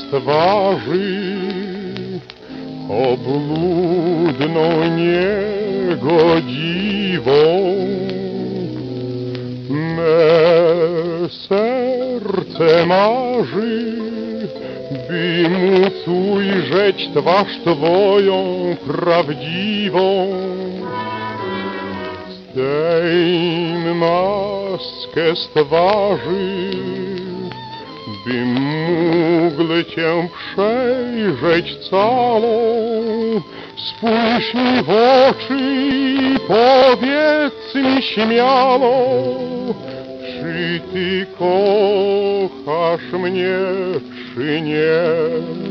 twarzy, obludną niegodziwą. Me serce marzy, by móc ujrzeć twarz Twoją prawdziwą. Zdejm maskę z twarzy, bym mógł Cię przejrzeć całą. Spójrz mi w oczy i powiedz mi śmiało, czy Ty kochasz mnie, czy nie.